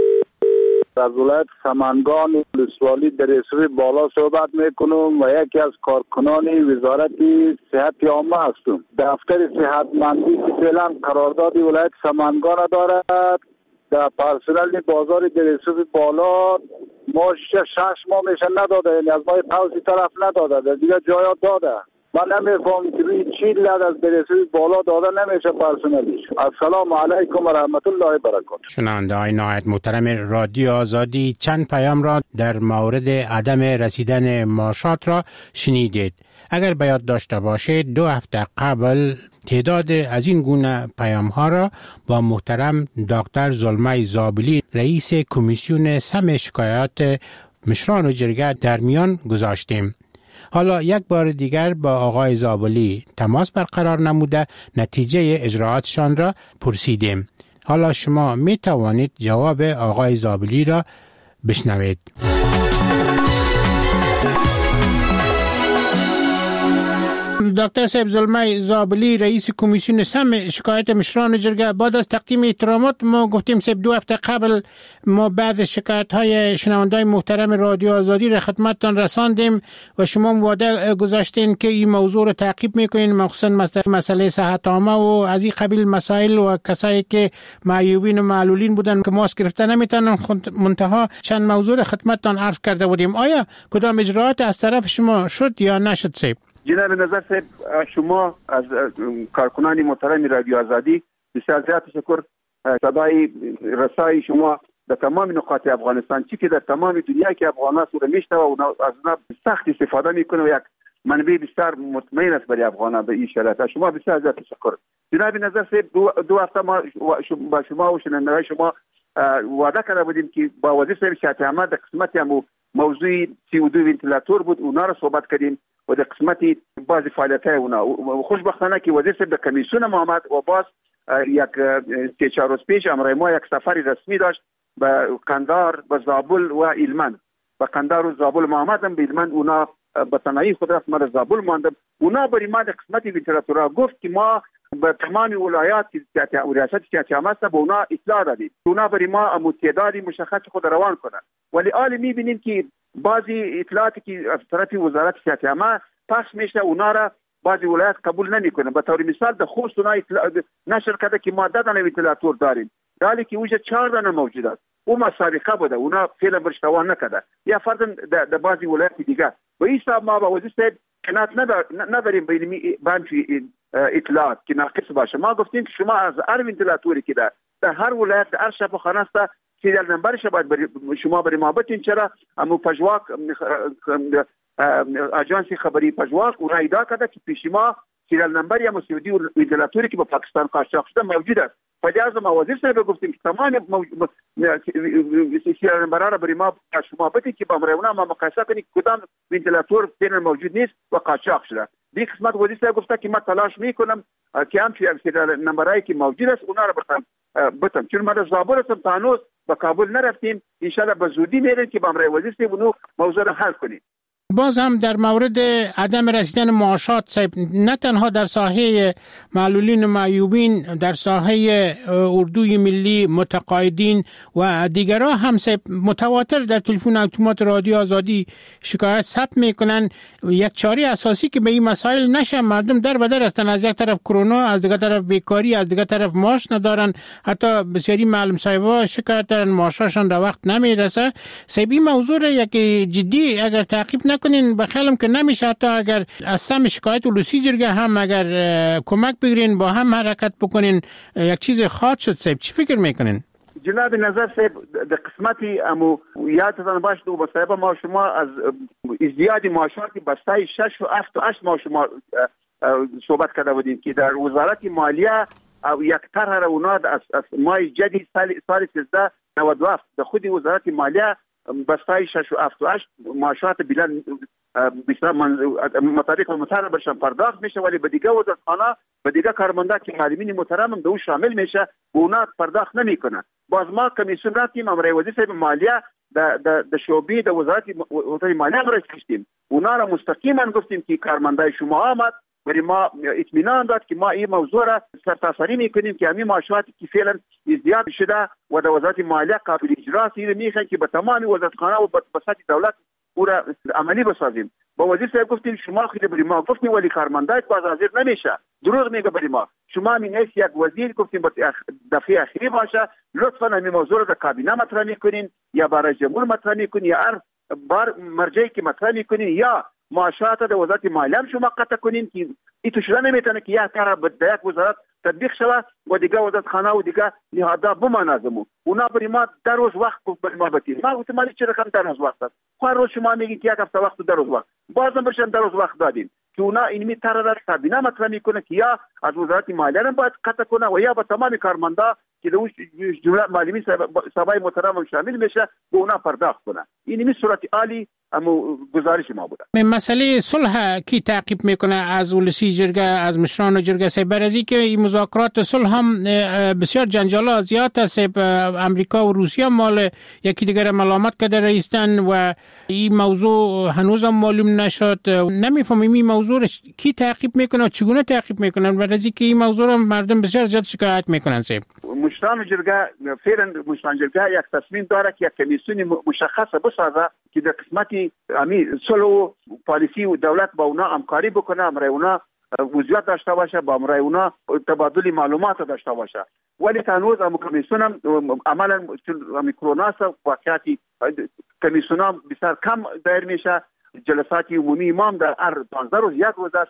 از ولایت سمنگان ولسوالی در رسوی بالا صحبت میکنم و یکی از کارکنان وزارت صحت عامه هستم. دفتر صحتمندی که فعلا قرارداد ولایت سمنگان دارد در پرسنل بازار در رسوی بالا ما 6 ماه میشه نداده. یعنی از ماه قوسی طرف نداده در دیگه جایا داده. من نمیفهم که روی چی لد از برسوی بالا داده نمیشه پرسنلیش. السلام علیکم و رحمت الله و برکاته. شنونده های نهایت محترم رادیو آزادی چند پیام را در مورد عدم رسیدن معاشات را شنیدید. اگر به یاد داشته باشید 2 هفته قبل تعداد از این گونه پیام ها را با محترم دکتر زلمه زابلی رئیس کمیسیون سم شکایات مشران و جرگه در میان گذاشتیم. حالا یک بار دیگر با آقای زابلی تماس برقرار نموده نتیجه اجراعاتشان را پرسیدیم. حالا شما می توانید جواب آقای زابلی را بشنوید. دکتر صاحب زلمه زابلی رئیس کمیسیون سم شکایت مشران جرگه، بعد از تقدیم احترامات ما گفتیم صاحب 2 هفته قبل ما بعض شکایت های شنوندای محترم رادیو آزادی را خدمتتان رساندیم و شما وعده گذاشتین که این موضوع را تعقیب میکنین، مخصوصا مسئله صحت عامه و از این قبیل مسائل و کسایی که معیوبین و معلولین بودن که ماسک گرفته نمیتونن. منتها چند موضوع را خدمتتان عرض کرده بودیم. آیا کدام اجراعات از طرف شما شد یا نشد صاحب؟ جناب نظر صاحب شما از کارکنان محترم رادیو آزادی بسیار زیاد تشکر. صدای رسای شما در تمام نقاط افغانستان چی که در تمام دنیا که افغانان سوره میشته و از اونها سخت استفاده میکنه و یک منبع بسیار مطمئن است برای افغانان به این شرایط. شما بسیار زیاد تشکر. جناب نظر صاحب دو هفته ما با شما و شنوندگان شما وعده کرده بودیم که با وزیر صاحب شهادت احمد در قسمتی موضوع CO2 ونتیلاتور بود، اونا رو صحبت کردیم و در قسمتی بعض فعالیت‌های اونا. خوشبختانه که وزیر صاحب در کمیسیون ما آمد و باز یک 3-4 روز پیش امروز ما یک سفری رسمی داشت به قندار، به زابل و هلمند. به قندار و زابل ما آمدم، به هلمند اونا به تنهایی خود رفت، ما در زابل ماندم. اونا برای ما در قسمتی ونتیلاتورها گفت که ما به تمام ولایات که ریاست شهادت احمد به اونا اطلاع دادیم، اونا برای ما تعدادی مشخص خود روان کنند. ولی حال می‌بینیم که بعضی اطلاعاتی که از طرف وزارت شهادت احمد پخش میشه اونا را بعضی ولایات قبول نمیکنه. به طور مثال در خوست اونا نشر کرده که ما 10 دانه ونتیلاتور داریم، در حالی که اونجا 4 دانه موجود است. اون مسابقه بوده، اونا فعلا برش توان نکرده. یا فرضاً در بعضی ولایات دیگه به این حساب ما با وزیر صاحب کنات نداریم به اطلاعات که ناقص باشه. ما گفتیم که شما از هر ونتیلاتوری که در هر ولایت در هر شفاخانه است سریال نمبرش باید شما برای ما بتین. چرا امو پژواک اجانسی خبری پژواک اون ایدا کرده که پیش ما سریال نمبر یا مسعودی ونتیلاتوری که با پاکستان قاچاق شده موجود است. فلذا ما وزیر صاحب گفتیم که تمام سریال نمبرها را برای ما شما بتین که با امرونا ما مقایسه کنیم کدام ونتیلاتور فعلا موجود نیست و قاچاق شده. دی قسمت وزیر صاحب گفته که من تلاش میکنم که همچنین سریال نمبرایی که موجود است اونا را بتم. چون ما در زابل هستم تا هنوز به کابل نرفتیم، ان شاء الله به زودی میریم که با امروی وزیر صاحب اونو موضوع را حل کنیم. باز هم در مورد عدم رسیدن معاشات صاحب، نه تنها در ساحه معلولین و معیوبین، در ساحه اردوی ملی، متقاعدین و دیگرها هم صاحب متواتر در تلفن اتومات رادیو آزادی شکایت ثبت میکنن. یک چاره اساسی که به این مسائل نشه، مردم در و در هستن، از یک طرف کرونا، از دیگر طرف بیکاری، از دیگر طرف معاش ندارن، حتی بسیاری معلم صاحبا شکایت دارن معاششان در وقت نمیرسه. صاحب این موضوع یک جدی اگر تعقیب کنین بخیالم که نمیشه، حتی اگر از سم شکایت ولوسی جرگه هم اگر کمک بگیرین با هم حرکت بکنین یک چیز خاص شد. صاحب چی فکر میکنین؟ جناب نظر صاحب در قسمتی امو یادتان باشه دو صاحب ما شما از ازدیاد معاشات بستای 6 و 7 و 8 ما شما صحبت کرده بودیم که در وزارت مالیه او یک طرح اونا از ماه جدی سال 1397 در خود وزارت مالیه بستای 6 و 7 و 8 معاشات بلند بسیار مطابق مطالبه برشان پرداخت میشه، ولی به دیگه وزارتخانه به دیگه کارمندا که معلمین محترم هم به اون شامل میشه و اونا پرداخت نمیکنن. باز ما کمیسیون رفتیم امروی وزیر صاحب مالیه در شعبه در وزارت مالیه برای کشتیم، اونا را مستقیما گفتیم که کارمندای شما آمد ولی ما اطمینان داد که ما این موضوع را سرتاسری میکنیم که همین معاشاتی که فعلا ازدیاد شده و در وزارت مالیه قابل اجراست میخوان که به تمام وزارتخانه و به سطح دولت او را عملی بسازیم. با وزیر صاحب گفتیم شما خیلی بری ما گفتیم ولی کارمندای باز حاضر نمیشه، دروغ میگه بری ما. شما من یک وزیر گفتیم دفعه اخیری باشه لطفا همین موضوع را در کابینه مطرح میکنین یا برای جمهور مطرح میکنین یا هر بار مرجعی که مطرح میکنین یا معاشات در وزارت مالیه شما قطع کنین که این تو شده نمیتونه که یک کار در یک وزارت تطبیق شود و دیگه وزارتخانه و دیگه نهادها بمانازمو اونا برای ما در روز وقت برای ما بتید. ما گفتم مالی چه رقم در روز وقت است؟ هر روز شما میگید که یک هفته وقت در روز وقت، بازم برشن در روز وقت دادیم که اونا اینمی طرح را کابینه مطرح میکنه که یا از وزارت مالیه را باید قطع کنه و یا با تمام کارمندا که در جمله معلمین صاحبای محترم شامل میشه به اونا پرداخت کنه. اینمی صورت عالی اما گزارش ما بوده. مسئله صلح کی تعقیب میکنه از ولسی جرگه، از مشران جرگه صاحب؟ برای که این مذاکرات صلح هم بسیار جنجالا زیاد است. امریکا و روسیه مال یکی دیگر ملامت کرده رئیسن و این موضوع هنوز هم معلوم نشد. نمیفهمیم این موضوع کی تعقیب میکنه، چگونه تعقیب میکنن؟ برای که این موضوع هم مردم بسیار زیاد شکایت میکنن. صاحب مشران جرگه فعلا مشران جرگه یک تصمیم داره که یک کمیسیون مشخص بسازه که در قسمتی صلح و پالیسی و دولت با اونا همکاری بکنه، امرای اونا وضعیت داشته باشه، با امرای اونا تبادل معلومات داشته باشه. ولی هنوز هم کمیسیون هم عملا چون کرونا است واقعیتی کمیسیون هم بسیار کم دایر میشه. جلسات عمومی امام در هر 15 روز یک روز است.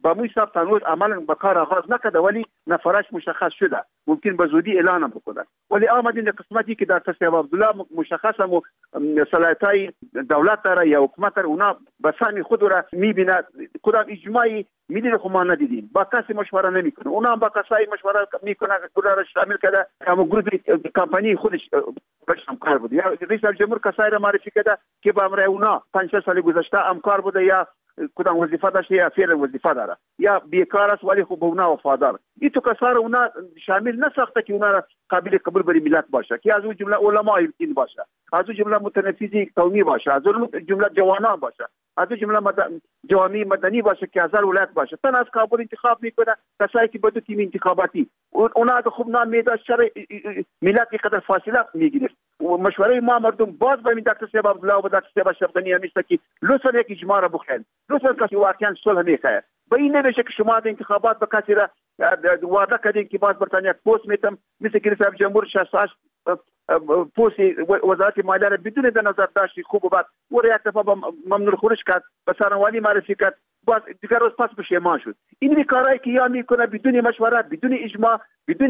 با موی صاحب تنوز عملا به کار آغاز نکرده ولی نفرش مشخص شده، ممکن به زودی اعلان بکنه. ولی آمدین قسمتی که در تصویب عبدالله مشخص هم صلاحیت‌های دولت داره یا حکومت داره، اونا به سهم خود را میبینه. کدام اجماعی میدونه خب ما ندیدیم، با کسی مشوره نمیکنه. اونا هم با کسایی مشوره میکنه، اونا را شامل کرده اما گروه کمپانی خودش باشم کار بوده. یا رئیس جمهور کسایی را معرفی کرده که با امر اونا 5 سال گذشته همکار بوده یا کدام وظیفه داشته یا فعل وظیفه داره یا بیکار است ولی خب به اونا وفادار. این تو کسار اونا شامل نساخته که اونا را قابل قبول بر ملت باشه، که از اون جمله علمای دین باشه، از اون جمله متنفذی قومی باشه، از اون جمله جوانان باشه، از اون جمله جوانی مدنی باشه که از هر ولایت باشه. تن از کابل انتخاب میکنه کسایی که بدو تیم انتخاباتی اونا خوب نام میداد شر ملت قدر فاصله میگیره. مشوره ما مردم باز به دکتر صاحب عبدالله و دکتر صاحب اشرف غنی همیشه که لطفا یک اجماع را بخواید، لطفا که واقعا صلح میخواد. به این نمیشه که شما در انتخابات به کسی را وعده کردین که باز برتانیا پست میتم مثل که رئیس جمهور 68 پست وزارت مالیه را بدون در نظر داشتی خوب و بد و یک دفعه ممنوع خروج کرد، به سرانوالی معرفی کرد، باز دیگر روز پس پشیمان شد. این کارهایی که یا میکنه بدون مشورت، بدون اجماع، بدون